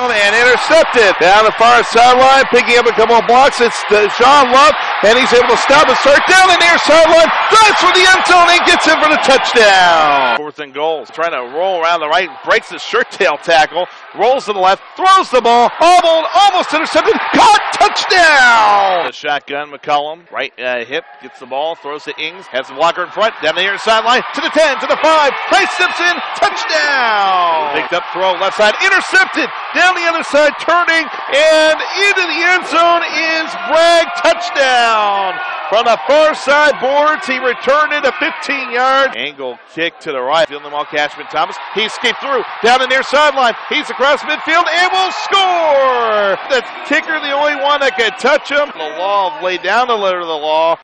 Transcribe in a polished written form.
And intercepted down the far sideline, picking up a couple of blocks. It's Sean Love, and he's able to stop and start down the near sideline. Drives for the end zone and gets in for the touchdown. 4th and goal. Trying to roll around the right, breaks the shirt tail tackle, rolls to the left, throws the ball, almost intercepted, caught, touchdown. The shotgun, McCollum, right hip, gets the ball, throws to Ings, has the blocker in front, down the near sideline, to the 10, to the 5, Price steps in, touchdown. Picked up throw, left side, intercepted, down the other side, turning, and into the end zone is Bragg, touchdown. From the far side boards, he returned it a 15 yards. Angle kick to the right. Fielding the ball, Cashman Thomas. He escaped through, down the near sideline. He's across midfield and will score. The kicker, the only one that could touch him. The law laid down the letter of the law.